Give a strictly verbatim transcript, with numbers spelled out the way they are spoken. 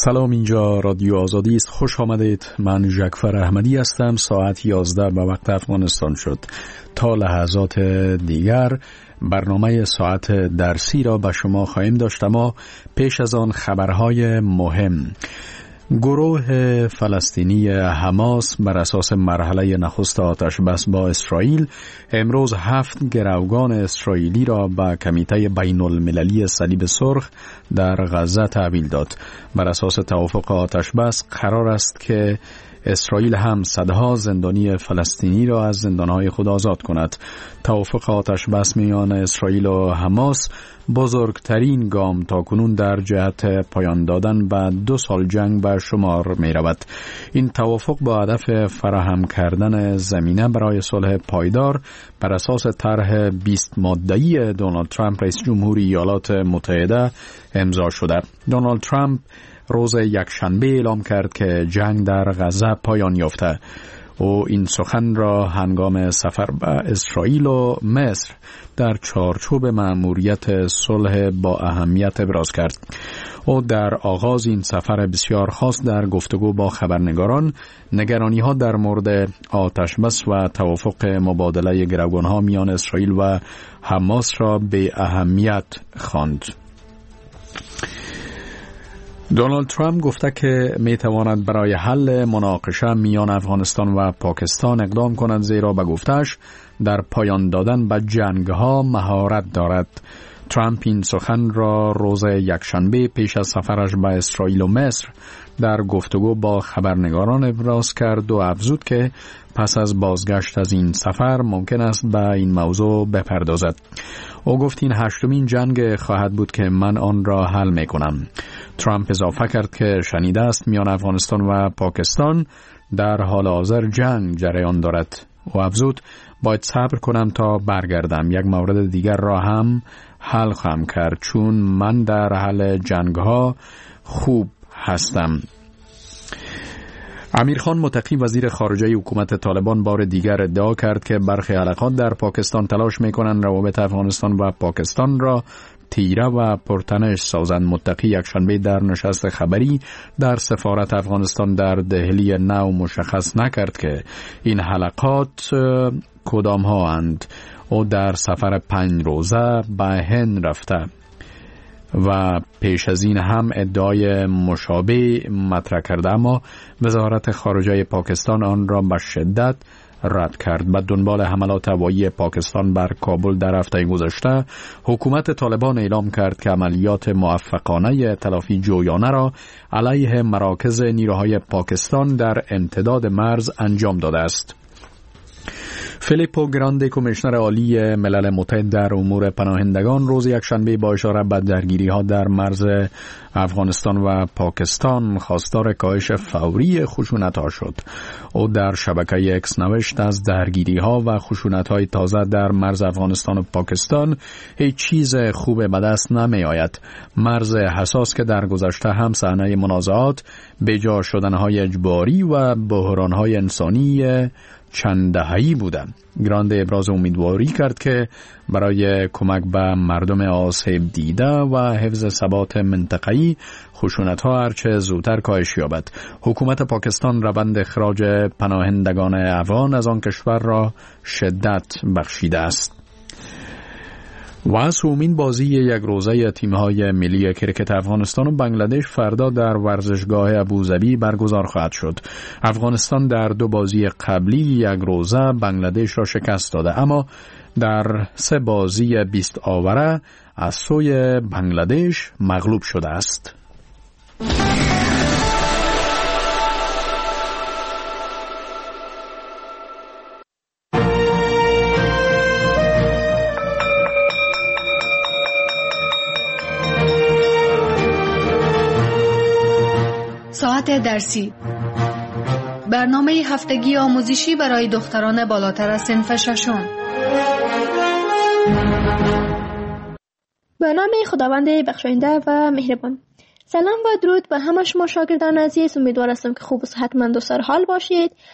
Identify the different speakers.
Speaker 1: سلام، اینجا رادیو آزادی است. خوش آمدید. من جعفر احمدی هستم. ساعت یازده به وقت افغانستان شد. تا لحظات دیگر برنامه ساعت درسی را به شما خواهیم داشت، اما پیش از آن خبرهای مهم. گروه فلسطینی حماس بر اساس مرحله نخست آتش بس با اسرائیل امروز هفت گروگان اسرائیلی را به کمیته بین المللی صلیب سرخ در غزه تحویل داد. بر اساس توافق آتش بس قرار است که اسرائیل هم صدها زندانی فلسطینی را از زندانهای خود آزاد کند. توافق آتش بس میان اسرائیل و حماس بزرگترین گام تاکنون در جهت پایان دادن به دو سال جنگ به شمار می رود. این توافق با هدف فراهم کردن زمینه برای صلح پایدار بر اساس طرح بیست ماده‌ای دونالد ترامپ رئیس جمهوری ایالات متحده امضا شده. دونالد ترامپ روز یکشنبه اعلام کرد که جنگ در غزه پایان یافته. او این سخن را هنگام سفر به اسرائیل و مصر در چارچوب مأموریت صلح با اهمیت ابراز کرد. او در آغاز این سفر بسیار خاص در گفتگو با خبرنگاران نگرانی‌ها در مورد آتش بس و توافق مبادله گروگان‌ها میان اسرائیل و حماس را به اهمیت خواند. دونالد ترامپ گفته که می تواند برای حل مناقشه میان افغانستان و پاکستان اقدام کند، زیرا به گفتش در پایان دادن به جنگ ها مهارت دارد. ترامپ این سخن را روز یکشنبه پیش از سفرش به اسرائیل و مصر در گفتگو با خبرنگاران ابراز کرد و افزود که پس از بازگشت از این سفر ممکن است به این موضوع بپردازد. او گفت این هشتمین جنگ خواهد بود که من آن را حل می کنم. ترامپ اضافه کرد که شنیده است میان افغانستان و پاکستان در حال حاضر جنگ جریان دارد. او افزود باید صبر کنم تا برگردم. یک مورد دیگر را هم حل خواهم کرد، چون من در حل جنگ ها خوب هستم. امیر خان متقی وزیر خارجه حکومت طالبان بار دیگر ادعا کرد که برخی حلقات در پاکستان تلاش می‌کنند روابط افغانستان و پاکستان را تیره و پرتنش سازند. متقی یکشنبه در نشست خبری در سفارت افغانستان در دهلی نو مشخص نکرد که این حلقات کدام ها اند. او در سفر پنج روزه به هند رفته و پیش از این هم ادعای مشابه مطرح کرده، اما وزارت خارجه پاکستان آن را به شدت رد کرد. بعد دنبال حملات هوایی پاکستان بر کابل در هفته گذشته، حکومت طالبان اعلام کرد که عملیات موفقانه تلافی جویانه را علیه مراکز نیروهای پاکستان در امتداد مرز انجام داده است. فیلیپو گراندی کمیشنر عالی ملل متحد در امور پناهندگان روز یکشنبه با اشاره به درگیری‌ها در مرز افغانستان و پاکستان خواستار کاهش فوری خشونت‌ها شد. او در شبکه اکس نوشت از درگیری‌ها و خشونت‌های تازه در مرز افغانستان و پاکستان هیچ چیز خوب به دست نمی‌آید. مرز حساس که در گذشته هم صحنه منازعات، بجا شدن‌های اجباری و بحران‌های انسانی چند دهه‌ای بوده. گراند ابراز امیدواری کرد که برای کمک به مردم آسیب دیده و حفظ ثبات منطقه‌ای خشونت‌ها هرچه زودتر کاهش یابد. حکومت پاکستان روند اخراج پناهندگان افغان از آن کشور را شدت بخشیده است. و سومین بازی یک روزه تیم‌های ملی کرکت افغانستان و بنگلادش فردا در ورزشگاه ابوظبی برگزار خواهد شد. افغانستان در دو بازی قبلی یک روزه بنگلادش را شکست داده، اما در سه بازی بیست آوره از سوی بنگلادش مغلوب شده است.
Speaker 2: ساعت درسی، برنامه هفتگی آموزشی برای دختران بالاتر از صنف ششم.
Speaker 3: به نام خداوند بخشاینده و مهربان. سلام و درود به همه شما شاگردان عزیز. امیدوار هستم که خوب و صحتمند و سرحال باشید.